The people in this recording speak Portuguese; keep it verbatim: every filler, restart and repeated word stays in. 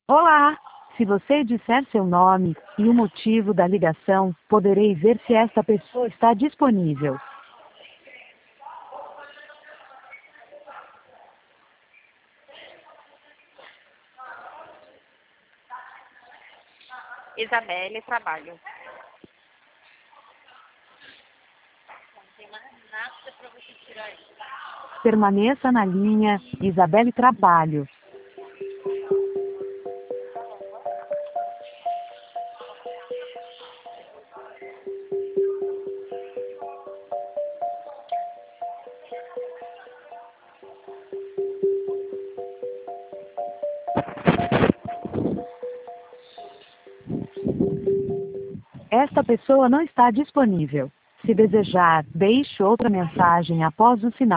Olá! Se você disser seu nome e o motivo da ligação, poderei ver se esta pessoa está disponível. Isabelle, trabalho. Permaneça na linha, Isabelle Trabalho. Esta pessoa não está disponível. Se desejar, deixe outra mensagem após o sinal.